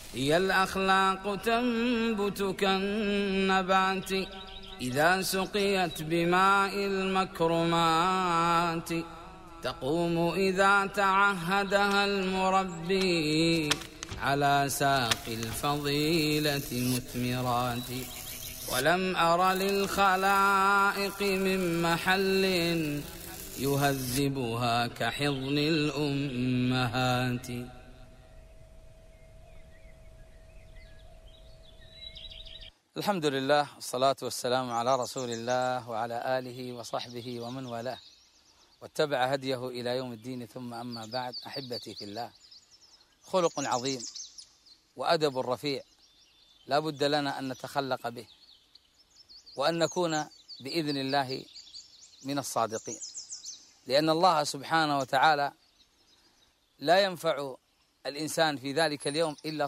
هي الأخلاق تنبت كالنبات إذا سقيت بماء المكرمات، تقوم إذا تعهدها المربي على ساق الفضيلة مثمرات. ولم أر للخلائق من محل يهذبها كحضن الأمهات. الحمد لله والصلاة والسلام على رسول الله وعلى آله وصحبه ومن والاه واتبع هديه إلى يوم الدين، ثم أما بعد. أحبتي في الله، خلق عظيم وأدب رفيع لا بد لنا أن نتخلق به، وأن نكون بإذن الله من الصادقين، لأن الله سبحانه وتعالى لا ينفع الإنسان في ذلك اليوم إلا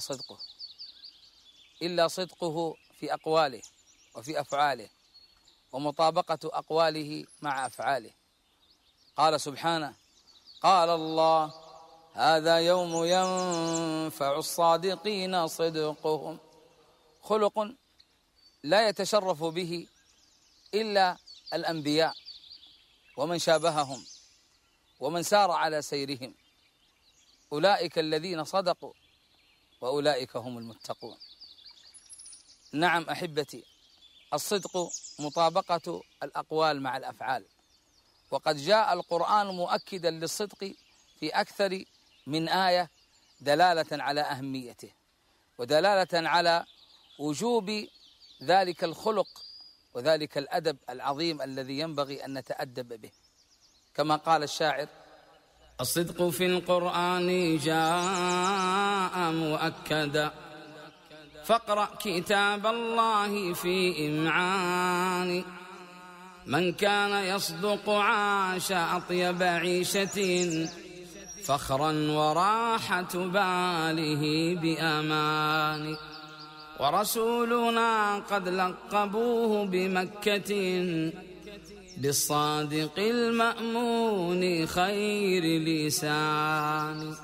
صدقه في أقواله وفي أفعاله، ومطابقة أقواله مع أفعاله. قال سبحانه: قال الله: هذا يوم ينفع الصادقين صدقهم. خلق لا يتشرف به إلا الأنبياء ومن شابههم ومن سار على سيرهم، أولئك الذين صدقوا وأولئك هم المتقون. نعم أحبتي، الصدق مطابقة الأقوال مع الأفعال، وقد جاء القرآن مؤكدا للصدق في أكثر من آية، دلالة على أهميته ودلالة على وجوب ذلك الخلق وذلك الأدب العظيم الذي ينبغي أن نتأدب به، كما قال الشاعر: الصدق في القرآن جاء مؤكدا، فاقرأ كتاب الله في إمعان. من كان يصدق عاش أطيب عيشة، فخرا وراحة باله بأمان. ورسولنا قد لقبوه بمكة بالصادق المأمون خير لسان.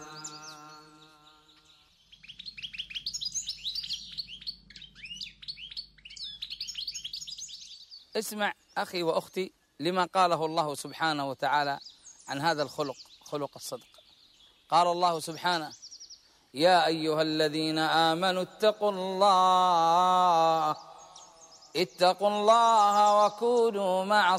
اسمع أخي وأختي لما قاله الله سبحانه وتعالى عن هذا الخلق، خلق الصدق. قال الله سبحانه: يا أيها الذين آمنوا اتقوا الله وكونوا مع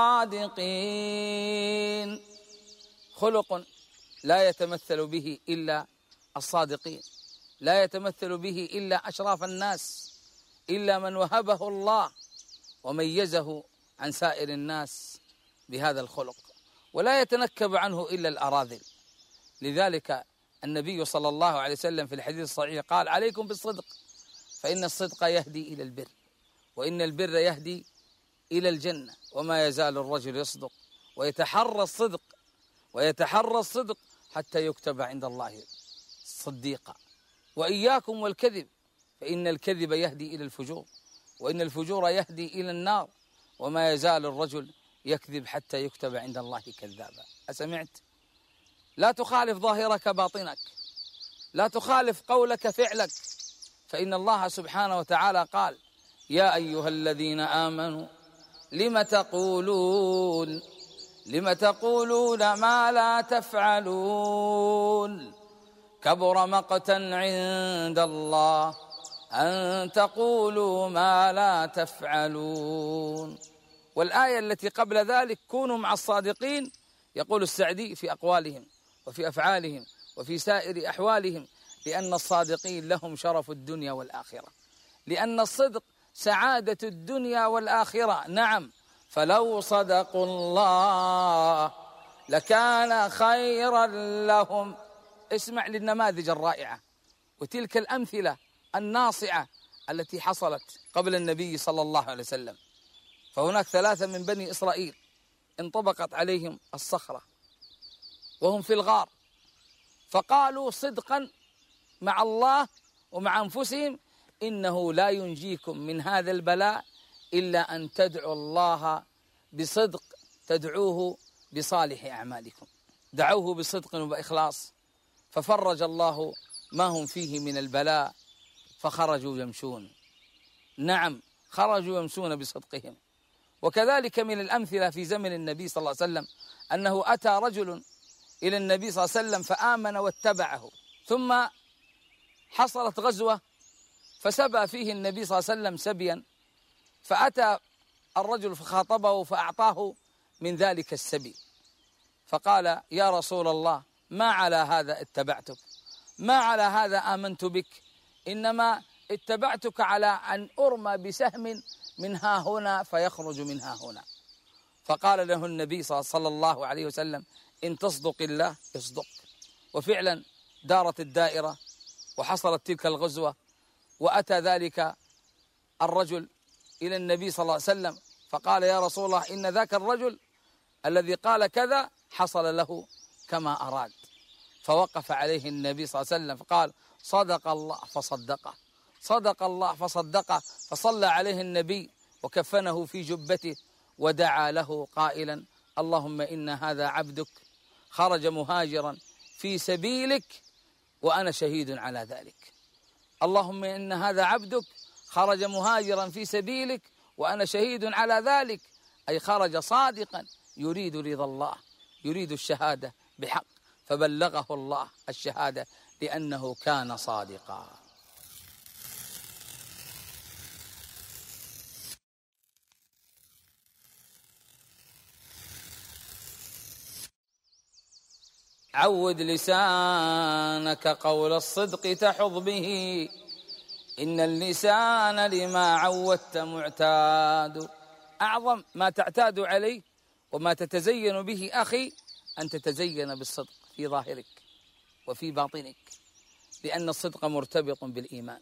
الصادقين. خلق لا يتمثل به إلا الصادقين، لا يتمثل به إلا أشراف الناس، إلا من وهبه الله وميزه عن سائر الناس بهذا الخلق، ولا يتنكب عنه إلا الأراذل. لذلك النبي صلى الله عليه وسلم في الحديث الصحيح قال: عليكم بالصدق، فإن الصدق يهدي إلى البر، وإن البر يهدي إلى الجنة. وما يزال الرجل يصدق ويتحرى الصدق حتى يكتب عند الله صديقا. وإياكم والكذب، فإن الكذب يهدي إلى الفجور، وإن الفجور يهدي إلى النار. وما يزال الرجل يكذب حتى يكتب عند الله كذابا. أسمعت؟ لا تخالف ظاهرك باطنك، لا تخالف قولك فعلك، فإن الله سبحانه وتعالى قال: يا أيها الذين آمنوا لم تقولون ما لا تفعلون، كبر مقتا عند الله أن تقولوا ما لا تفعلون. والآية التي قبل ذلك: كونوا مع الصادقين، يقول السعدي: في أقوالهم وفي أفعالهم وفي سائر أحوالهم، لأن الصادقين لهم شرف الدنيا والآخرة، لأن الصدق سعادة الدنيا والآخرة. نعم، فلو صدقوا الله لكان خيرا لهم. اسمع للنماذج الرائعة وتلك الأمثلة الناصعة التي حصلت قبل النبي صلى الله عليه وسلم. فهناك 3 من بني إسرائيل انطبقت عليهم الصخرة وهم في الغار، فقالوا صدقا مع الله ومع أنفسهم: إنه لا ينجيكم من هذا البلاء إلا أن تدعوا الله بصدق، تدعوه بصالح أعمالكم. دعوه بصدق وبإخلاص، ففرج الله ما هم فيه من البلاء فخرجوا يمشون. نعم، خرجوا يمشون بصدقهم. وكذلك من الأمثلة في زمن النبي صلى الله عليه وسلم أنه أتى رجل إلى النبي صلى الله عليه وسلم فآمن واتبعه، ثم حصلت غزوة فسبى فيه النبي صلى الله عليه وسلم سبيا، فأتى الرجل فخاطبه فأعطاه من ذلك السبي، فقال: يا رسول الله، ما على هذا اتبعتك، ما على هذا آمنت بك، إنما اتبعتك على أن أرمى بسهم من ها هنا فيخرج من ها هنا. فقال له النبي صلى الله عليه وسلم: إن تصدق الله يصدق. وفعلا دارت الدائرة وحصلت تلك الغزوة، وأتى ذلك الرجل إلى النبي صلى الله عليه وسلم فقال: يا رسول الله، إن ذاك الرجل الذي قال كذا حصل له كما أراد. فوقف عليه النبي صلى الله عليه وسلم فقال: صدق الله فصدقه، صدق الله فصدقه. فصلى عليه النبي وكفنه في جبته ودعا له قائلا: اللهم إن هذا عبدك خرج مهاجرا في سبيلك وأنا شهيد على ذلك. اللهم إن هذا عبدك خرج مهاجرا في سبيلك وأنا شهيد على ذلك، أي خرج صادقا يريد رضا الله، يريد الشهادة بحق، فبلغه الله الشهادة لأنه كان صادقا. عود لسانك قول الصدق تحظ به، إن اللسان لما عودت معتاد. أعظم ما تعتاد عليه وما تتزين به أخي أن تتزين بالصدق في ظاهرك وفي باطنك، لأن الصدق مرتبط بالإيمان.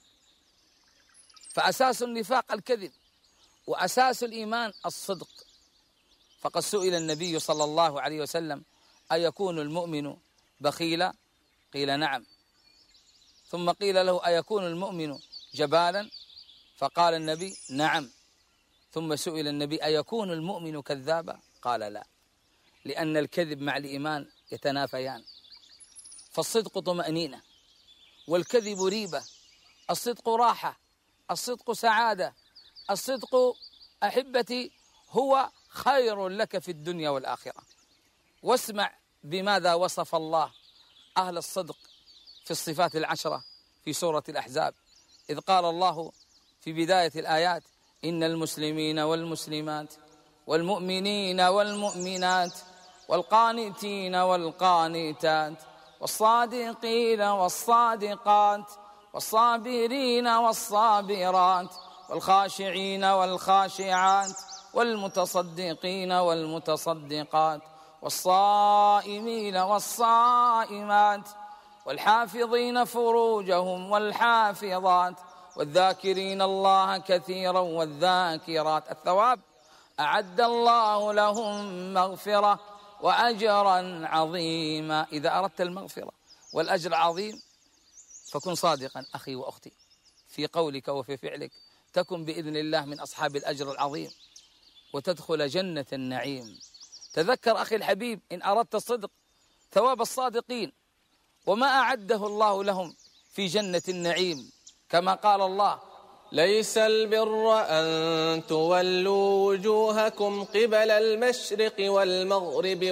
فأساس النفاق الكذب وأساس الإيمان الصدق. فقد سئل النبي صلى الله عليه وسلم: أيكون المؤمن بخيلا؟ قيل: نعم. ثم قيل له: أيكون المؤمن جبالا؟ فقال النبي: نعم. ثم سئل النبي: أيكون المؤمن كذابا؟ قال: لا، لأن الكذب مع الإيمان يتنافيان. فالصدق طمأنينة والكذب ريبة، الصدق راحة، الصدق سعادة، الصدق أحبتي هو خير لك في الدنيا والآخرة. واسمع بماذا وصف الله أهل الصدق في الصفات العشرة في سورة الأحزاب، إذ قال الله في بداية الآيات: إن المسلمين والمسلمات والمؤمنين والمؤمنات والقانتين والقانتات والصادقين والصادقات والصابرين والصابرات والخاشعين والخاشعات والمتصدقين والمتصدقات والصائمين والصائمات والحافظين فروجهم والحافظات والذاكرين الله كثيرا والذاكرات. الثواب أعد الله لهم مغفرة وأجرا عظيما. إذا أردت المغفرة والأجر العظيم فكن صادقا أخي وأختي في قولك وفي فعلك، تكن بإذن الله من أصحاب الأجر العظيم وتدخل جنة النعيم. تذكر أخي الحبيب إن أردت الصدق ثواب الصادقين وما أعده الله لهم في جنة النعيم، كما قال الله: ليس البر أن تولوا وجوهكم قبل المشرق والمغرب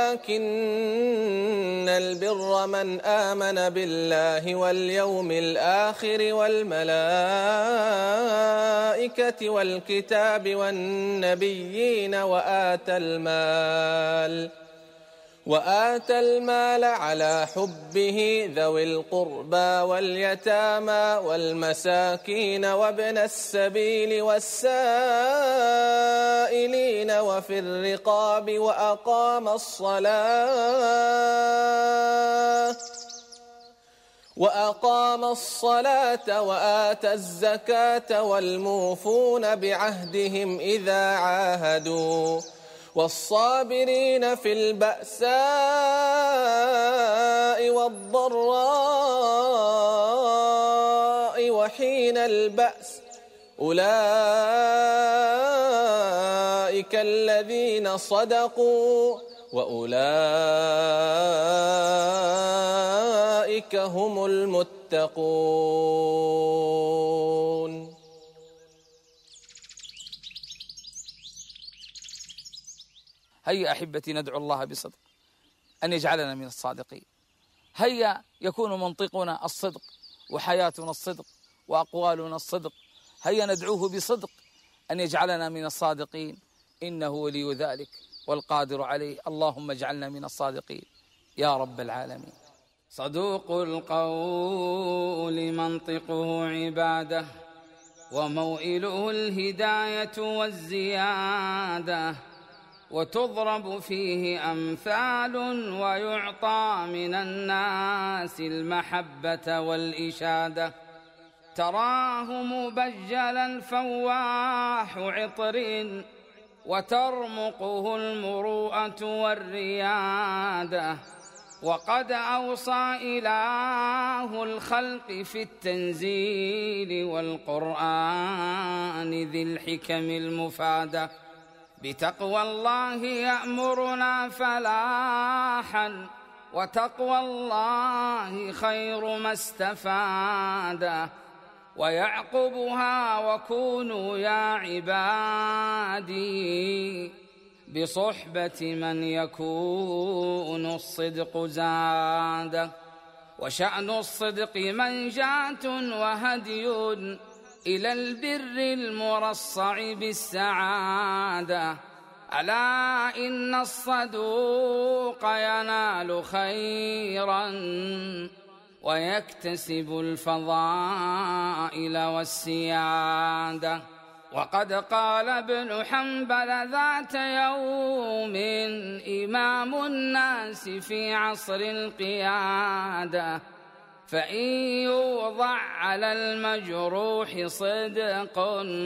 ولكن البر من آمن بالله واليوم الآخر والملائكة والكتاب والنبيين وآتى المال على حبه ذوي القربى واليتامى والمساكين وابن السبيل والسائلين وفي الرقاب وأقام الصلاة وآتى الزكاة والموفون بعهدهم إذا عاهدوا والصابرين في البأساء والضراء وحين البأس، أولئك الذين صدقوا وأولئك هم المتقون. هيا أحبتي ندعو الله بصدق أن يجعلنا من الصادقين. هيا يكون منطقنا الصدق وحياتنا الصدق وأقوالنا الصدق. هيا ندعوه بصدق أن يجعلنا من الصادقين، إنه ولي ذلك والقادر عليه. اللهم اجعلنا من الصادقين يا رب العالمين. صدوق القول منطقه عبادة، وموئله الهداية والزيادة، وتضرب فيه أمثال، ويعطى من الناس المحبة والإشادة. تراه مبجلا فواح عطر، وترمقه المروءة والريادة. وقد أوصى إله الخلق في التنزيل والقرآن ذي الحكم المفادة، بتقوى الله يأمرنا فلاحا، وتقوى الله خير ما استفاد. ويعقبها وكونوا يا عبادي، بصحبة من يكون الصدق زاد. وشأن الصدق منجاة وهدي إلى البر المرصع بالسعادة. ألا إن الصدوق ينال خيرا، ويكتسب الفضائل والسيادة. وقد قال ابن حنبل ذات يوم إمام الناس في عصر القيادة، فإن يوضع على المجروح صدق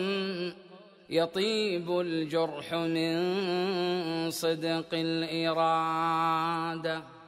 يطيب الجرح من صدق الإرادة.